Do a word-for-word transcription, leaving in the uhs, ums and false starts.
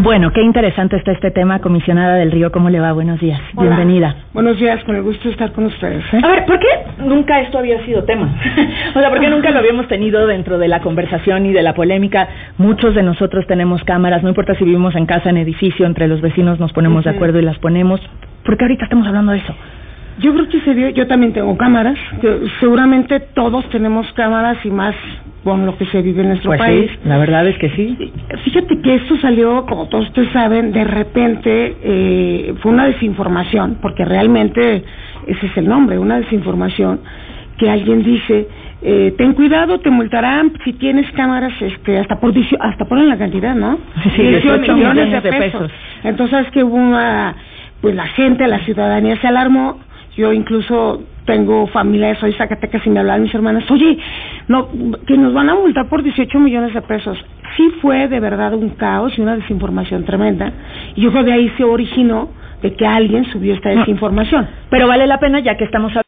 Bueno, qué interesante está este tema, comisionada del Río, ¿cómo le va? Buenos días, Hola. Bienvenida. Buenos días, con el gusto de estar con ustedes. ¿eh? A ver, ¿por qué nunca esto había sido tema? O sea, ¿por qué nunca lo habíamos tenido dentro de la conversación y de la polémica? Muchos de nosotros tenemos cámaras, no importa si vivimos en casa, en edificio, entre los vecinos nos ponemos uh-huh. de acuerdo y las ponemos. ¿Por qué ahorita estamos hablando de eso? Yo creo que se dio, yo también tengo cámaras, que seguramente todos tenemos cámaras y más con lo que se vive en nuestro pues país. Sí, la verdad es que sí. Fíjate que esto salió, como todos ustedes saben, de repente eh, fue una desinformación, porque realmente ese es el nombre, una desinformación, que alguien dice, eh, ten cuidado, te multarán si tienes cámaras, este, hasta por hasta ponen la cantidad, ¿no? Sí, dieciocho millones de pesos. pesos. Entonces, que hubo una, pues la gente, la ciudadanía se alarmó. Yo incluso tengo familia, soy Zacatecas y me hablaban mis hermanas, oye, no, que nos van a multar por dieciocho millones de pesos. Sí fue de verdad un caos y una desinformación tremenda, y yo creo que de ahí se originó de que alguien subió esta desinformación. Pero vale la pena, ya que estamos hablando